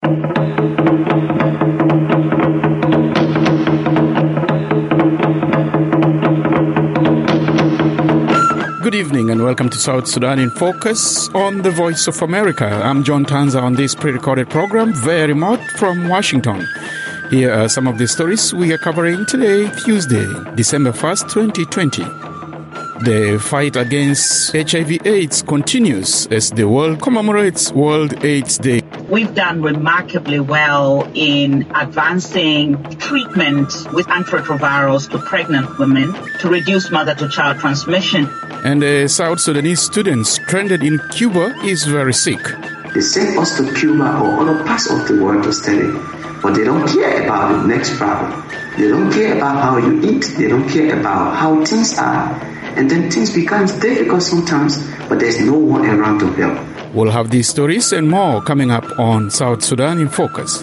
Good evening and welcome to South Sudan in Focus on the Voice of America. I'm John Tanza on this pre-recorded program, very remote from Washington. Here are some of the stories we are covering today, Tuesday, December 1st, 2020. The fight against HIV/AIDS continues as the world commemorates World AIDS Day. We've done remarkably well in advancing treatment with antiretrovirals to pregnant women to reduce mother-to-child transmission. And a South Sudanese student stranded in Cuba is very sick. They send us to Cuba or other parts of the world to study, but they don't care about the next problem. They don't care about how you eat. They don't care about how things are. And then things becomes difficult sometimes, but there's no one around to help. We'll have these stories and more coming up on South Sudan in Focus.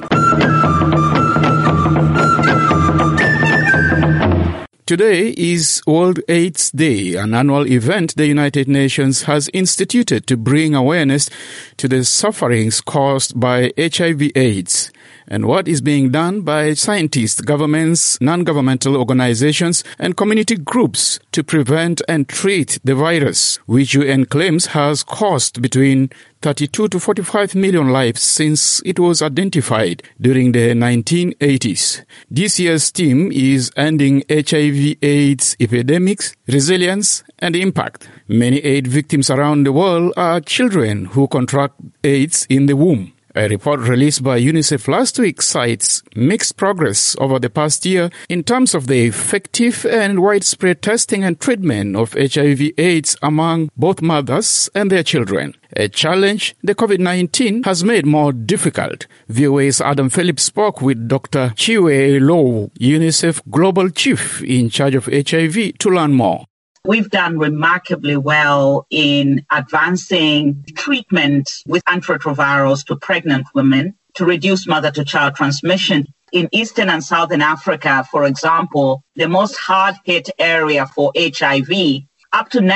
Today is World AIDS Day, an annual event the United Nations has instituted to bring awareness to the sufferings caused by HIV/AIDS and what is being done by scientists, governments, non-governmental organizations, and community groups to prevent and treat the virus, which UN claims has cost between 32 to 45 million lives since it was identified during the 1980s. This year's theme is Ending HIV/AIDS Epidemics, Resilience and Impact. Many AIDS victims around the world are children who contract AIDS in the womb. A report released by UNICEF last week cites mixed progress over the past year in terms of the effective and widespread testing and treatment of HIV/AIDS among both mothers and their children. A challenge the COVID-19 has made more difficult. VOA's Adam Phillips spoke with Dr. Chiwe Low, UNICEF Global Chief in charge of HIV, to learn more. We've done remarkably well in advancing treatment with antiretrovirals to pregnant women to reduce mother-to-child transmission. In Eastern and Southern Africa, for example, the most hard-hit area for HIV, up to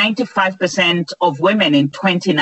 95% of women in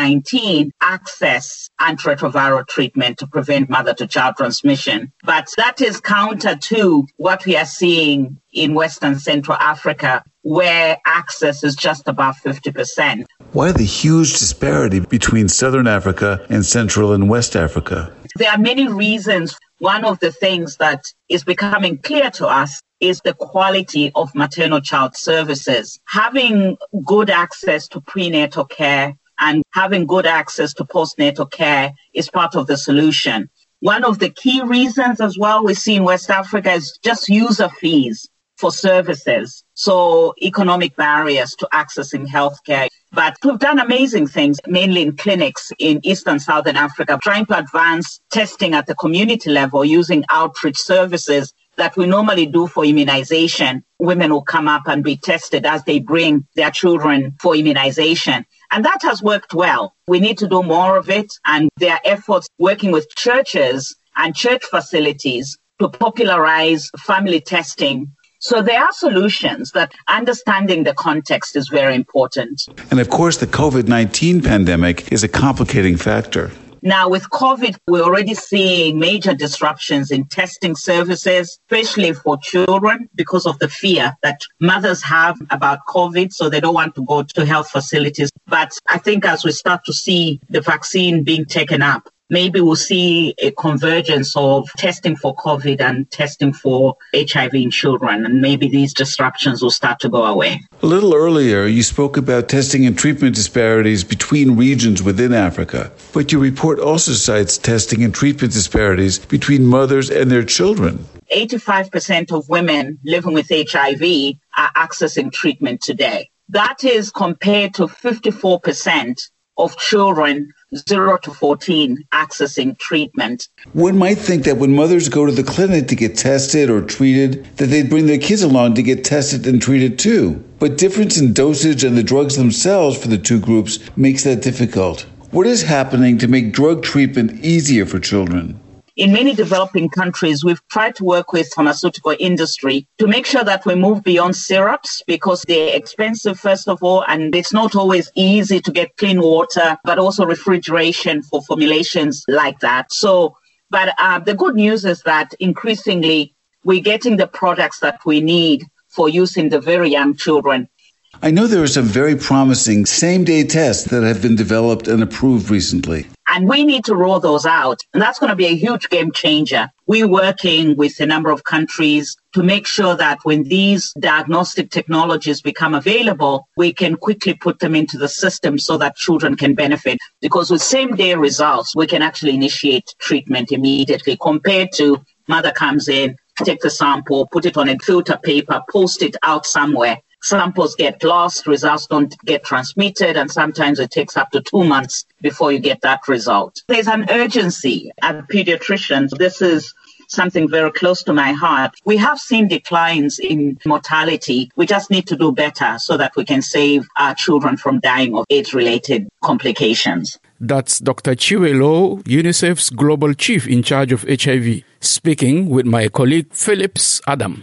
2019 access antiretroviral treatment to prevent mother-to-child transmission. But that is counter to what we are seeing in Western Central Africa, where access is just above 50%. Why the huge disparity between Southern Africa and Central and West Africa? There are many reasons. One of the things that is becoming clear to us is the quality of maternal child services. Having good access to prenatal care and having good access to postnatal care is part of the solution. One of the key reasons as well we see in West Africa is just user fees for services. So economic barriers to accessing healthcare. But we've done amazing things, mainly in clinics in Eastern Southern Africa, trying to advance testing at the community level using outreach services that we normally do for immunization. Women will come up and be tested as they bring their children for immunization. And that has worked well. We need to do more of it. And there are efforts working with churches and church facilities to popularize family testing. So there are solutions, but understanding the context is very important. And of course, the COVID-19 pandemic is a complicating factor. Now, with COVID, we're already seeing major disruptions in testing services, especially for children, because of the fear that mothers have about COVID, so they don't want to go to health facilities. But I think as we start to see the vaccine being taken up, maybe we'll see a convergence of testing for COVID and testing for HIV in children, and maybe these disruptions will start to go away. A little earlier, you spoke about testing and treatment disparities between regions within Africa, but your report also cites testing and treatment disparities between mothers and their children. 85% of women living with HIV are accessing treatment today. That is compared to 54% of children 0 to 14 accessing treatment. One might think that when mothers go to the clinic to get tested or treated, that they'd bring their kids along to get tested and treated too. But difference in dosage and the drugs themselves for the two groups makes that difficult. What is happening to make drug treatment easier for children? In many developing countries, we've tried to work with pharmaceutical industry to make sure that we move beyond syrups because they're expensive, first of all, and it's not always easy to get clean water, but also refrigeration for formulations like that. So But the good news is that increasingly we're getting the products that we need for use in the very young children. I know there are some very promising same-day tests that have been developed and approved recently. And we need to roll those out. And that's going to be a huge game changer. We're working with a number of countries to make sure that when these diagnostic technologies become available, we can quickly put them into the system so that children can benefit. Because with same-day results, we can actually initiate treatment immediately compared to mother comes in, take the sample, put it on a filter paper, post it out somewhere. Samples get lost, results don't get transmitted, and sometimes it takes up to 2 months before you get that result. There's an urgency at pediatricians. This is something very close to my heart. We have seen declines in mortality. We just need to do better so that we can save our children from dying of AIDS-related complications. That's Dr. Chiwe Low, UNICEF's Global Chief in charge of HIV, speaking with my colleague Phillips Adam.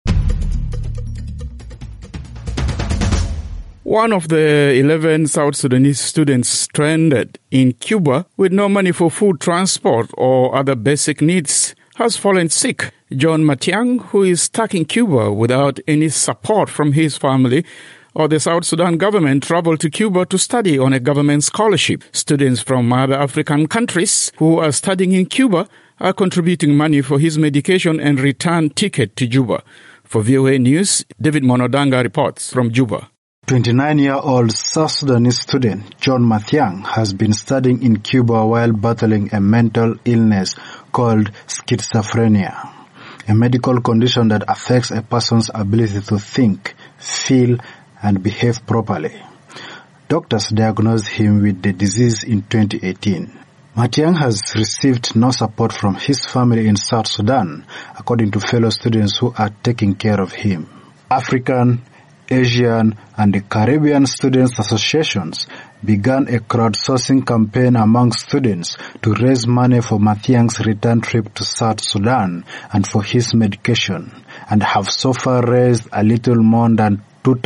One of the 11 South Sudanese students stranded in Cuba with no money for food, transport, or other basic needs has fallen sick. John Matiang, who is stuck in Cuba without any support from his family or the South Sudan government, traveled to Cuba to study on a government scholarship. Students from other African countries who are studying in Cuba are contributing money for his medication and return ticket to Juba. For VOA News, David Monodanga reports from Juba. 29-year-old South Sudanese student John Matiang has been studying in Cuba while battling a mental illness called schizophrenia, a medical condition that affects a person's ability to think, feel, and behave properly. Doctors diagnosed him with the disease in 2018. Matiang has received no support from his family in South Sudan, according to fellow students who are taking care of him. African, Asian, and the Caribbean Students Associations began a crowdsourcing campaign among students to raise money for Matiang's return trip to South Sudan and for his medication, and have so far raised a little more than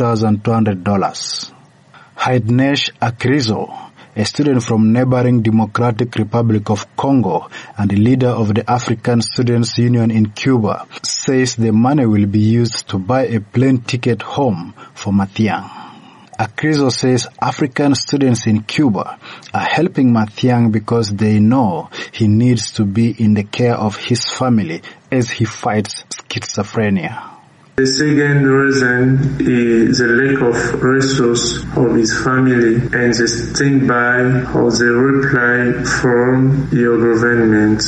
$2,200. Haidnesh Akrizo, a student from neighboring Democratic Republic of Congo and the leader of the African Students Union in Cuba, says the money will be used to buy a plane ticket home for Matiang. Akrizo says African students in Cuba are helping Matiang because they know he needs to be in the care of his family as he fights schizophrenia. The second reason is the lack of resources of his family and the standby of the reply from your government.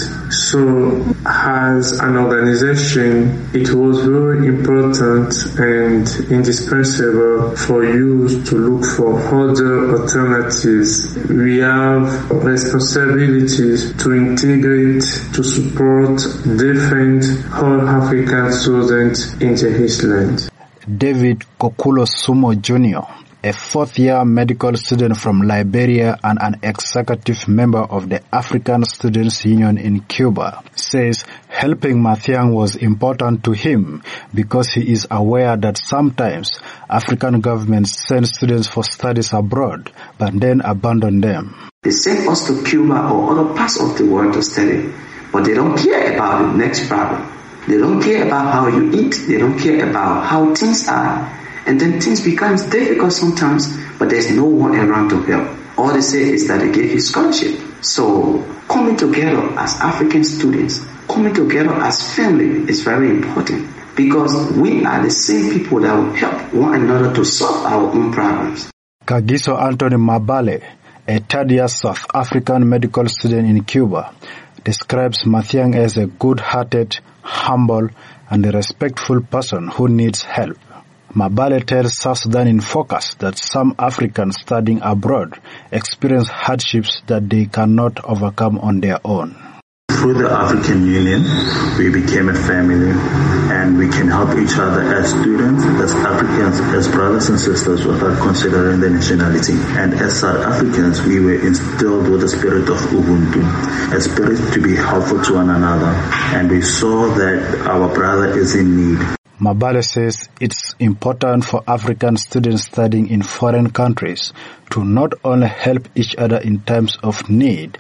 So, as an organization, it was very important and indispensable for you to look for other alternatives. We have responsibilities to integrate, to support, defend all African students in the Island. David Kokulo Sumo Jr., a fourth-year medical student from Liberia and an executive member of the African Students Union in Cuba, says helping Matiang was important to him because he is aware that sometimes African governments send students for studies abroad but then abandon them. They send us to Cuba or other parts of the world to study, but they don't care about the next problem. They don't care about how you eat. They don't care about how things are. And then things becomes difficult sometimes, but there's no one around to help. All they say is that they give you scholarship. So coming together as African students, coming together as family is very important because we are the same people that will help one another to solve our own problems. Kagiso Anthony Mabale, a third-year South African medical student in Cuba, describes Matiang as a good-hearted, humble, and a respectful person who needs help. Mabale tells South Sudan in Focus that some Africans studying abroad experience hardships that they cannot overcome on their own. Through the African Union, we became a family and we can help each other as students, as Africans, as brothers and sisters without considering the nationality. And as South Africans, we were instilled with the spirit of Ubuntu, a spirit to be helpful to one another. And we saw that our brother is in need. Mabale says it's important for African students studying in foreign countries to not only help each other in times of need,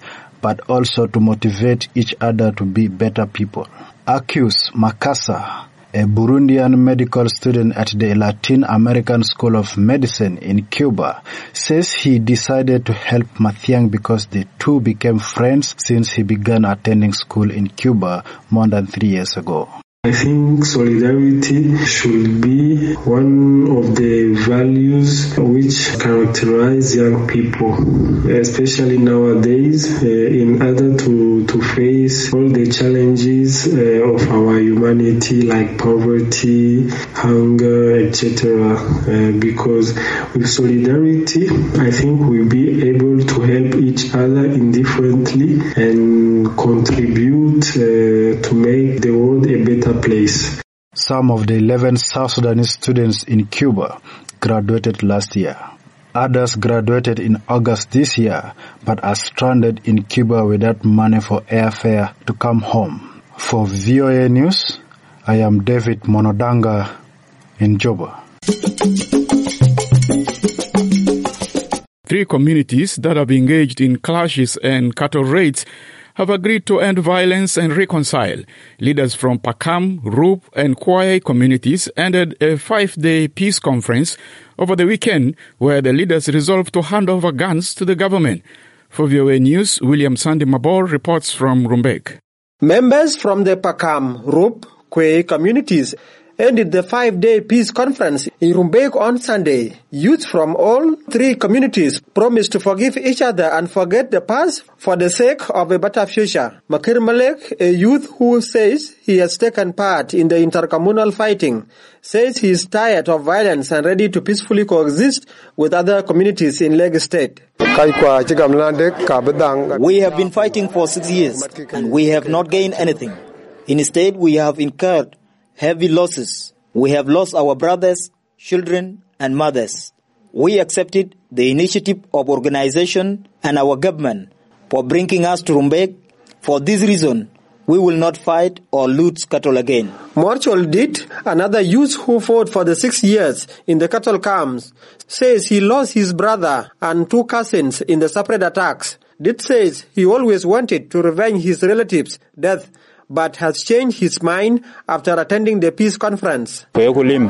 but also to motivate each other to be better people. Accuse Makasa, a Burundian medical student at the Latin American School of Medicine in Cuba, says he decided to help Mathiang because the two became friends since he began attending school in Cuba more than 3 years ago. I think solidarity should be one of the values which characterize young people, especially nowadays, in order to face all the challenges of our humanity like poverty, hunger, etc. Because with solidarity, I think we'll be able to help each other indifferently and contribute to make the world a better place. Some of the 11 South Sudanese students in Cuba graduated last year. Others graduated in August this year, but are stranded in Cuba without money for airfare to come home. For VOA News, I am David Monodanga in Juba. 3 communities that have engaged in clashes and cattle raids have agreed to end violence and reconcile. Leaders from Pakam, Rup, and Kwai communities ended a 5-day peace conference over the weekend where the leaders resolved to hand over guns to the government. For VOA News, William Sandy Mabor reports from Rumbek. Members from the Pakam, Rup, Kwai communities ended the 5-day peace conference in Rumbek on Sunday. Youth from all 3 communities promised to forgive each other and forget the past for the sake of a better future. Makir Malek, a youth who says he has taken part in the intercommunal fighting, says he is tired of violence and ready to peacefully coexist with other communities in Lagos State. We have been fighting for 6 years and we have not gained anything. Instead, we have incurred heavy losses. We have lost our brothers, children, and mothers. We accepted the initiative of organization and our government for bringing us to Rumbek. For this reason, we will not fight or loot cattle again. Morchol Dit, another youth who fought for the 6 years in the cattle camps, says he lost his brother and 2 cousins in the separate attacks. Dit says he always wanted to revenge his relatives' death, but has changed his mind after attending the peace conference. During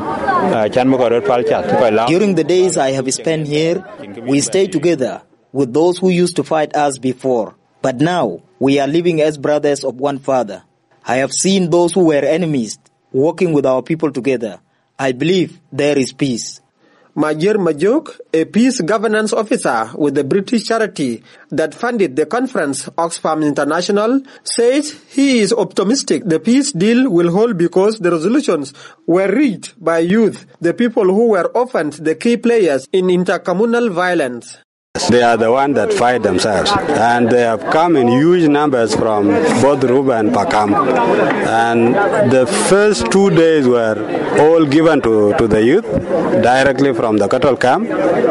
the days I have spent here, we stayed together with those who used to fight us before. But now, we are living as brothers of one father. I have seen those who were enemies working with our people together. I believe there is peace. Major Majuk, a peace governance officer with the British charity that funded the conference, Oxfam International, says he is optimistic the peace deal will hold because the resolutions were reached by youth, the people who were often the key players in intercommunal violence. They are the ones that fight themselves, and they have come in huge numbers from both Ruba and Pakam. And the first 2 days were all given to the youth directly from the cattle camp.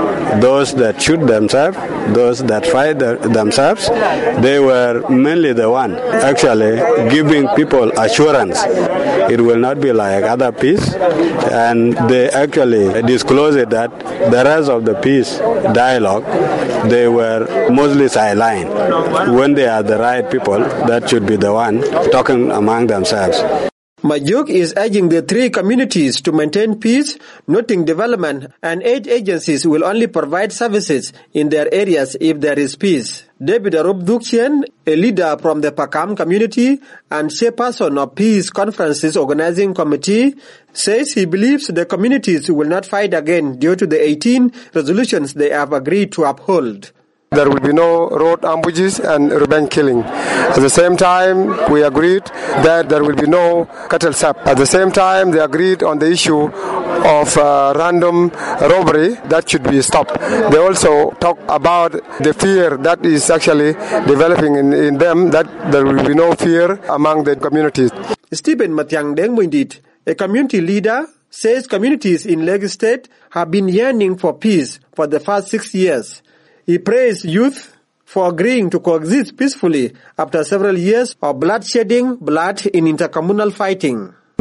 Those that shoot themselves, those that fight themselves, they were mainly the one actually giving people assurance it will not be like other peace, and they actually disclosed that the rest of the peace dialogue, they were mostly sidelined. When they are the right people, that should be the one talking among themselves. Majuk is urging the 3 communities to maintain peace, noting development and aid agencies will only provide services in their areas if there is peace. David Arup Dukchen, a leader from the Pakam community and chairperson of Peace Conferences Organizing Committee, says he believes the communities will not fight again due to the 18 resolutions they have agreed to uphold. There will be no road ambushes and revenge killing. At the same time, we agreed that there will be no cattle sap. At the same time, they agreed on the issue of random robbery that should be stopped. They also talk about the fear that is actually developing in them, that there will be no fear among the communities. Stephen Matiang Dengwindit, a community leader, says communities in Lagos State have been yearning for peace for the past 6 years. He praised youth for agreeing to coexist peacefully after several years of blood in intercommunal fighting.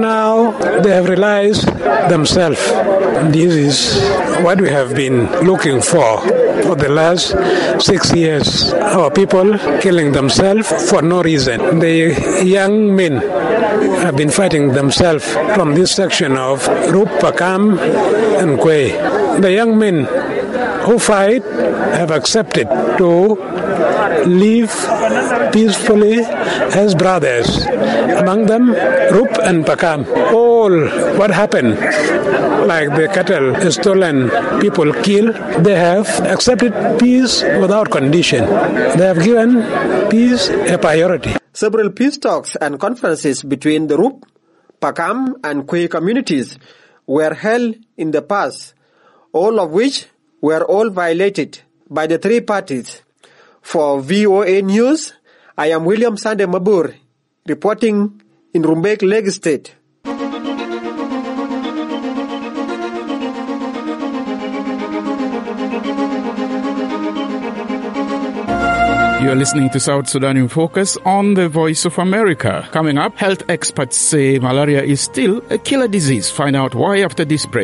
Now they have realized themselves. This is what we have been looking for the last 6 years. Our people killing themselves for no reason. The young men have been fighting themselves from this section of Rup, Pakam and Kwe. The young men who fight have accepted to live peacefully as brothers. Among them, Rup and Pakam. All what happened, like the cattle stolen, people killed, they have accepted peace without condition. They have given peace a priority. Several peace talks and conferences between the Rup, Pakam and Kwe communities were held in the past, all of which were all violated by the three parties. For VOA News, I am William Sande Mabur, reporting in Rumbek, Lagos State. You are listening to South Sudan in Focus on the Voice of America. Coming up, health experts say malaria is still a killer disease. Find out why after this break.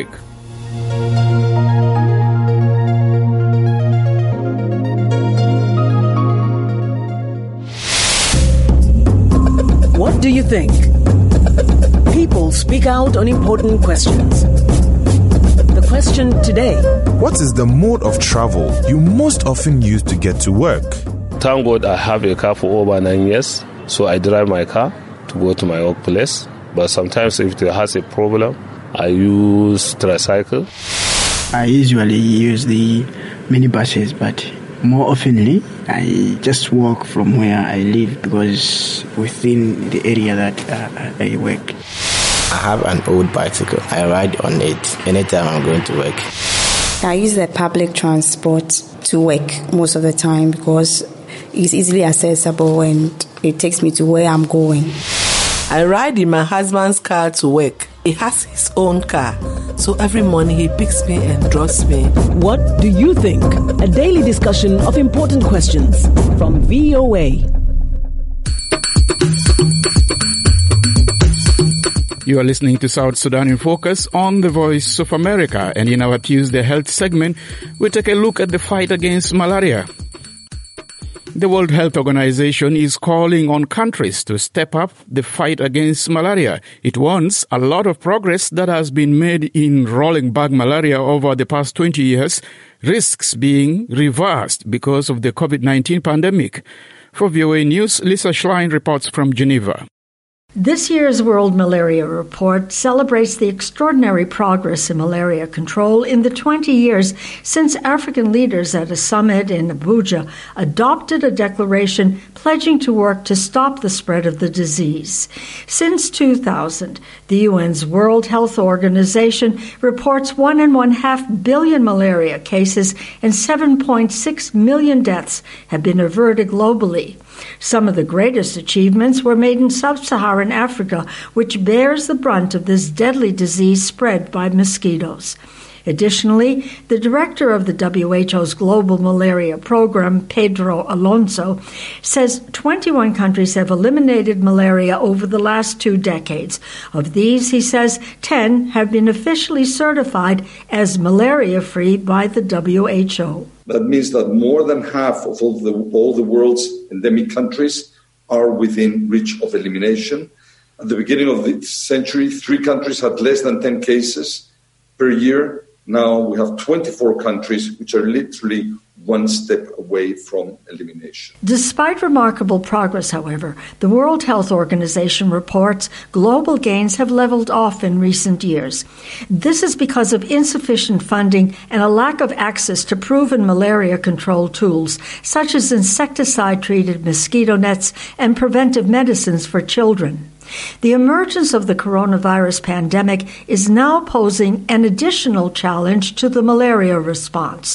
What do you think? People speak out on important questions. The question today: what is the mode of travel you most often use to get to work? Thank God I have a car for over 9 years, so I drive my car to go to my workplace. But sometimes if there has a problem, I use tricycle. I usually use the minibuses, but more oftenly, I just walk from where I live because within the area that I work. I have an old bicycle. I ride on it anytime I'm going to work. I use the public transport to work most of the time because it's easily accessible and it takes me to where I'm going. I ride in my husband's car to work. He has his own car, so every morning he picks me and drops me. What do you think? A daily discussion of important questions from VOA. You are listening to South Sudan in Focus on the Voice of America, and in our Tuesday Health segment, we take a look at the fight against malaria. The World Health Organization is calling on countries to step up the fight against malaria. It wants a lot of progress that has been made in rolling back malaria over the past 20 years, risks being reversed because of the COVID-19 pandemic. For VOA News, Lisa Schlein reports from Geneva. This year's World Malaria Report celebrates the extraordinary progress in malaria control in the 20 years since African leaders at a summit in Abuja adopted a declaration pledging to work to stop the spread of the disease. Since 2000, the UN's World Health Organization reports 1.5 billion malaria cases and 7.6 million deaths have been averted globally. Some of the greatest achievements were made in sub-Saharan Africa, which bears the brunt of this deadly disease spread by mosquitoes. Additionally, the director of the WHO's Global Malaria Program, Pedro Alonso, says 21 countries have eliminated malaria over the last 2 decades. Of these, he says, 10 have been officially certified as malaria-free by the WHO. That means that more than half of all the world's endemic countries are within reach of elimination. At the beginning of the century, 3 countries had less than 10 cases per year. Now we have 24 countries which are literally one step away from elimination. Despite remarkable progress, however, the World Health Organization reports global gains have leveled off in recent years. This is because of insufficient funding and a lack of access to proven malaria control tools, such as insecticide-treated mosquito nets and preventive medicines for children. The emergence of the coronavirus pandemic is now posing an additional challenge to the malaria response.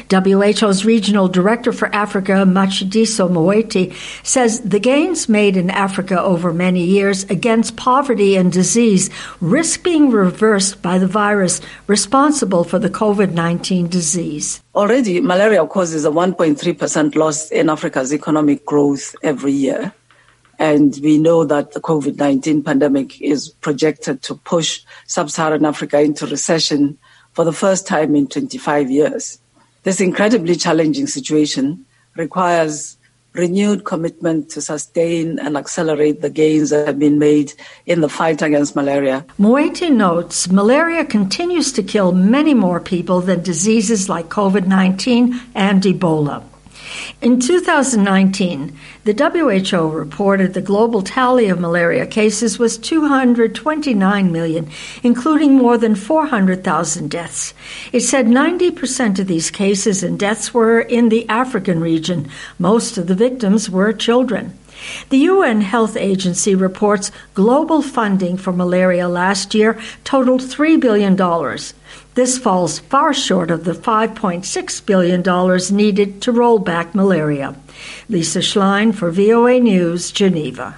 WHO's Regional Director for Africa, Matshidiso Moeti, says the gains made in Africa over many years against poverty and disease risk being reversed by the virus responsible for the COVID-19 disease. Already, malaria causes a 1.3% loss in Africa's economic growth every year. And we know that the COVID-19 pandemic is projected to push sub-Saharan Africa into recession for the first time in 25 years. This incredibly challenging situation requires renewed commitment to sustain and accelerate the gains that have been made in the fight against malaria. Moeti notes malaria continues to kill many more people than diseases like COVID-19 and Ebola. In 2019, the WHO reported the global tally of malaria cases was 229 million, including more than 400,000 deaths. It said 90% of these cases and deaths were in the African region. Most of the victims were children. The UN Health Agency reports global funding for malaria last year totaled $3 billion. This falls far short of the $5.6 billion needed to roll back malaria. Lisa Schlein for VOA News, Geneva.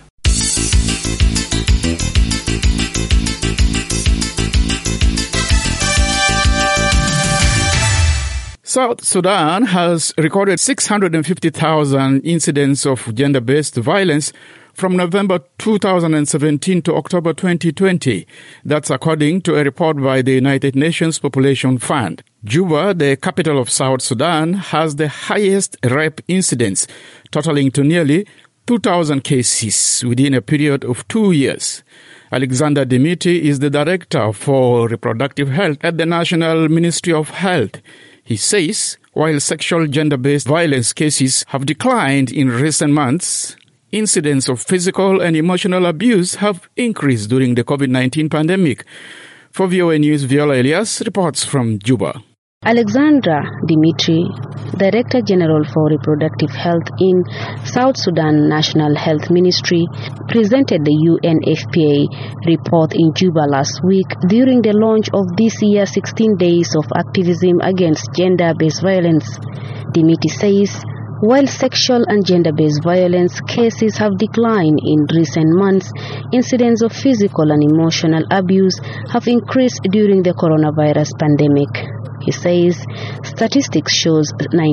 South Sudan has recorded 650,000 incidents of gender-based violence from November 2017 to October 2020. That's according to a report by the United Nations Population Fund. Juba, the capital of South Sudan, has the highest rape incidence, totaling to nearly 2,000 cases within a period of 2 years. Alexander Dimiti is the Director for Reproductive Health at the National Ministry of Health. He says, while sexual gender-based violence cases have declined in recent months, incidents of physical and emotional abuse have increased during the COVID-19 pandemic. For VOA News, Viola Elias reports from Juba. Alexandra Dimitri, Director General for Reproductive Health in South Sudan National Health Ministry, presented the UNFPA report in Juba last week during the launch of this year's 16 Days of Activism Against Gender-Based Violence. Dimitri says, while sexual and gender-based violence cases have declined in recent months, incidents of physical and emotional abuse have increased during the coronavirus pandemic. He says statistics shows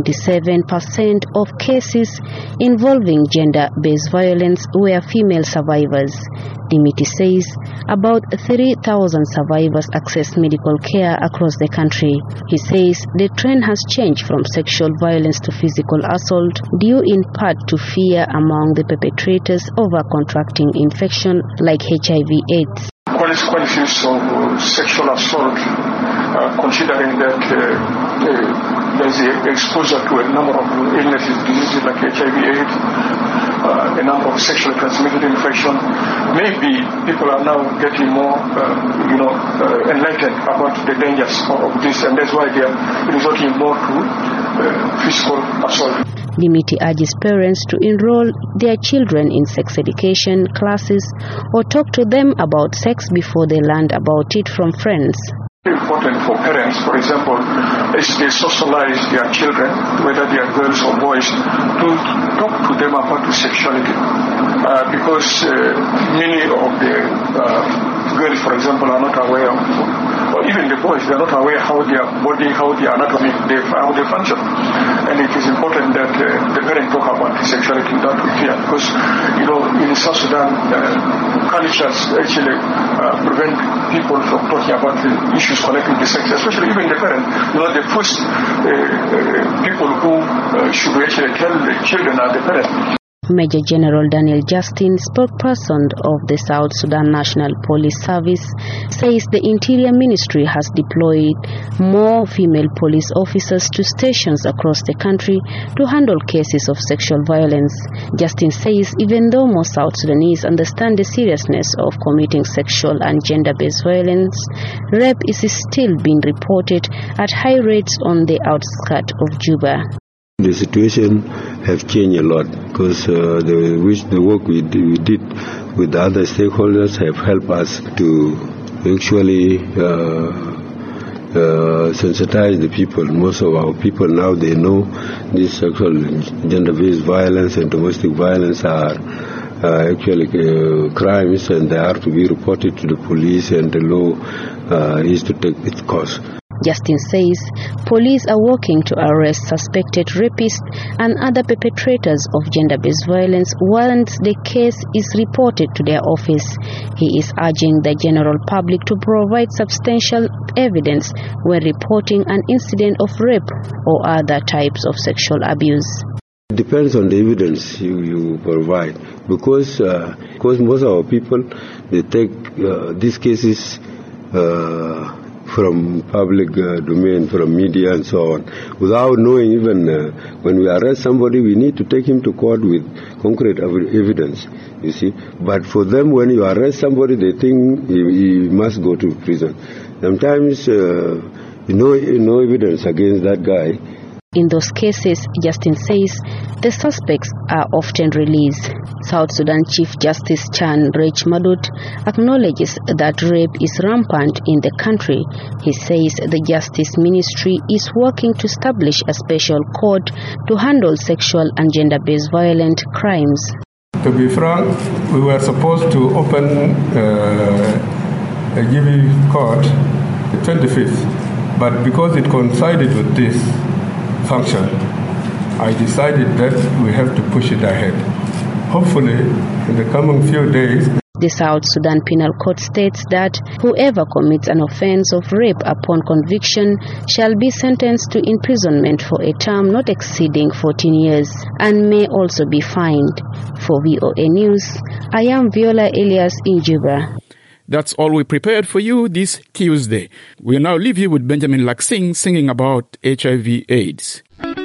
97% of cases involving gender-based violence were female survivors. Dimitri says about 3,000 survivors access medical care across the country. He says the trend has changed from sexual violence to physical assault due in part to fear among the perpetrators over contracting infection like HIV/AIDS. Consequences of sexual assault, considering that there's exposure to a number of illnesses, diseases like HIV/AIDS, a number of sexually transmitted infections. Maybe people are now getting more, enlightened about the dangers of this, and that's why they are resorting more to physical assault. Dimitri urges parents to enroll their children in sex education classes or talk to them about sex before they learn about it from friends. Important for parents, for example, as they socialize their children, whether they are girls or boys, to talk to them about sexuality. Because many of the girls, for example, are not aware of, or even the boys, they are not aware how their body, how their anatomy, how they function. And it is important that the parents talk about sexuality without fear. Because, in South Sudan, cultures actually prevent people from talking about the issues connected to sex, especially even the parents. The first people who should actually tell the children are the parents. Major General Daniel Justin, spokesperson of the South Sudan National Police Service, says the Interior Ministry has deployed more female police officers to stations across the country to handle cases of sexual violence. Justin says even though most South Sudanese understand the seriousness of committing sexual and gender-based violence, rape is still being reported at high rates on the outskirts of Juba. The situation has changed a lot because the work we did with the other stakeholders have helped us to actually sensitize the people. Most of our people now, they know this sexual gender-based violence and domestic violence are actually crimes, and they are to be reported to the police, and the law is to take its course. Justin says police are working to arrest suspected rapists and other perpetrators of gender-based violence once the case is reported to their office. He is urging the general public to provide substantial evidence when reporting an incident of rape or other types of sexual abuse. It depends on the evidence you provide, because most of our people, they take these cases from public domain, from media and so on, without knowing even when we arrest somebody, we need to take him to court with concrete evidence, you see. But for them, when you arrest somebody, they think he must go to prison. Sometimes no evidence against that guy. In those cases, Justin says, the suspects are often released. South Sudan Chief Justice Chan Rech Madut acknowledges that rape is rampant in the country. He says the Justice Ministry is working to establish a special court to handle sexual and gender-based violent crimes. To be frank, we were supposed to open a GB court the 25th, but because it coincided with this function, I decided that we have to push it ahead. Hopefully, in the coming few days. The South Sudan Penal Code states that whoever commits an offense of rape upon conviction shall be sentenced to imprisonment for a term not exceeding 14 years and may also be fined. For VOA News, I am Viola Elias in Juba. That's all we prepared for you this Tuesday. We'll now leave you with Benjamin Laksing singing about HIV/AIDS.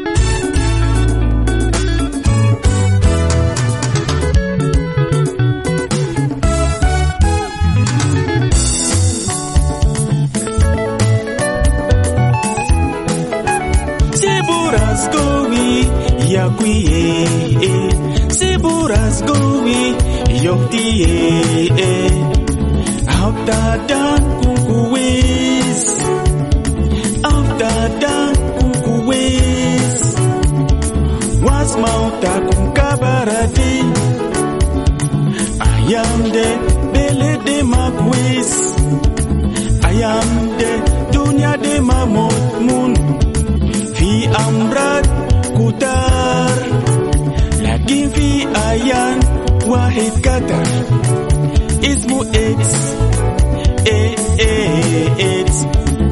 After dan kukuwis, was mauta kunkabarati. I am the bele de makwis, I am the dunya de mamot mun, fi amrat kutar, lagi fi ayan wahid katar, ismu AIDS. AIDS.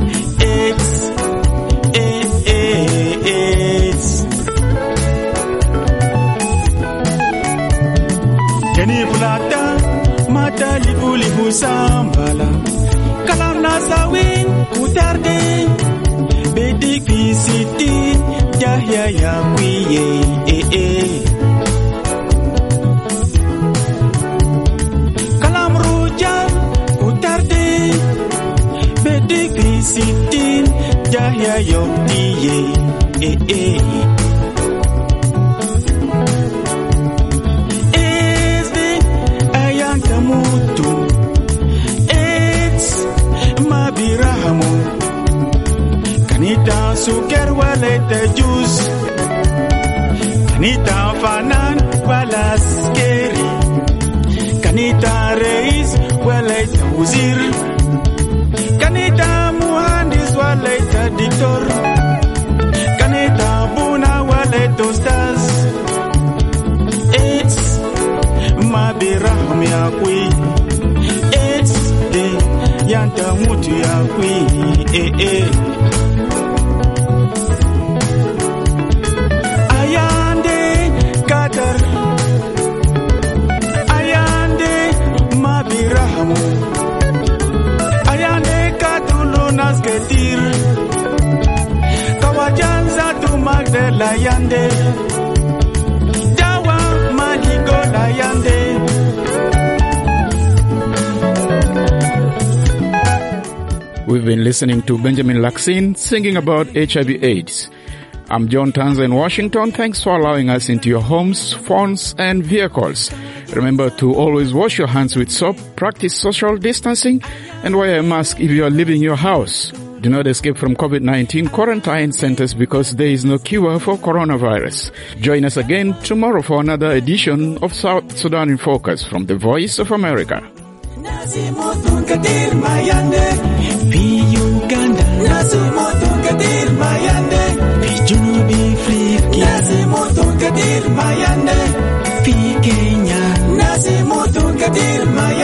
Keni plata mata libu sambala kalam nasawin kutarde bedik visiti jahya ya wiye kalam rujal sitin jahya yoktiye Ezde ayan tamutu It's mabirahamu Kanita suker waleta juice Kanita fanan wala skeri Kanita reis waleta uzir Kanita muhandis walaita diktor Kanita buna walaita ustaz It's mabirahum yakwi It's de yanta mutu yakwi Ayande kadar Ayande mabirahamu Nasketir Kawajanza tu Magdela Yande Dawa Maligo Yande. We've been listening to Benjamin Laksing singing about HIV/AIDS. I'm John Tanza in Washington. Thanks for allowing us into your homes, phones, and vehicles. Remember to always wash your hands with soap, practice social distancing, and wear a mask if you are leaving your house. Do not escape from COVID-19 quarantine centers because there is no cure for coronavirus. Join us again tomorrow for another edition of South Sudan in Focus from the Voice of America. Uganda Nasi motu kadir mayande. Fi Junubi Afrika. Nasi motu kadir mayande. Fi Kenya. Nasi motu kadir mayande.